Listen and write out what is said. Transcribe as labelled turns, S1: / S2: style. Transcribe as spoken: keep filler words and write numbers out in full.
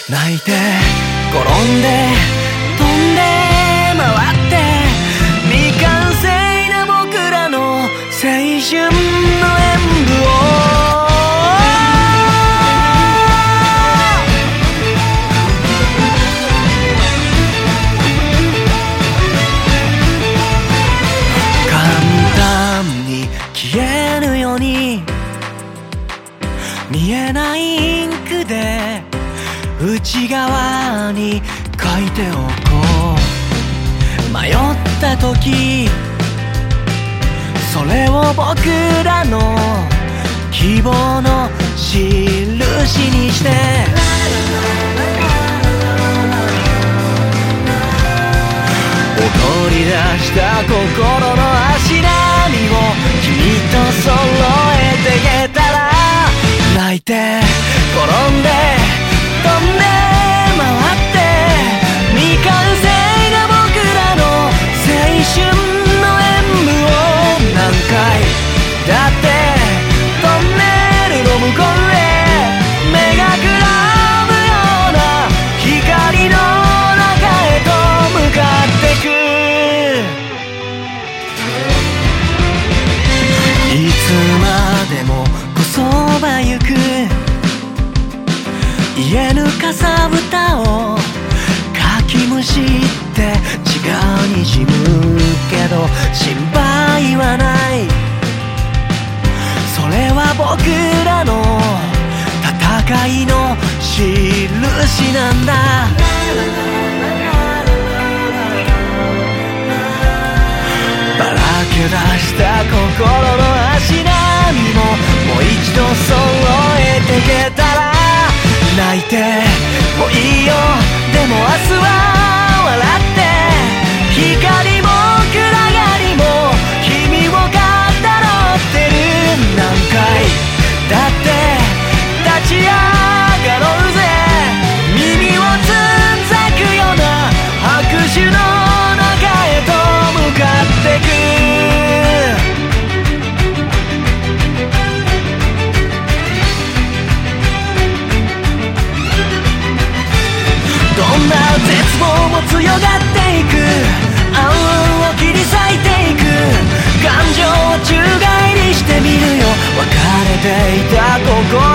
S1: 泣いて転んで飛んで回って未完成な僕らの青春の演舞を簡単に消えぬように見えないインクで内側に書いておこう。迷った時それを僕らの希望の印にして踊り出した心の足並みを君と揃えていけたら泣いて転んで飛んで回って未完成な僕らの青春の演舞を何回だってトンネルの向こうへ目がくらむような光の中へと向かってく。いつまでもこそばゆく言えぬかさぶたをかきむしって違うにじむけど心配はない。それは僕らの戦いの印なんだ。ばらけ出した心の足並みももう一度揃えていけたら泣いてもういいよでも明日は笑って光も暗がりも君を語ってる。何回だって立ち上がろうぜ耳をつんざくような拍手の中へと向かってく。どんな絶望も強がっていく暗雲を切り裂いていく感情を宙返りしてみるよ。別れていた心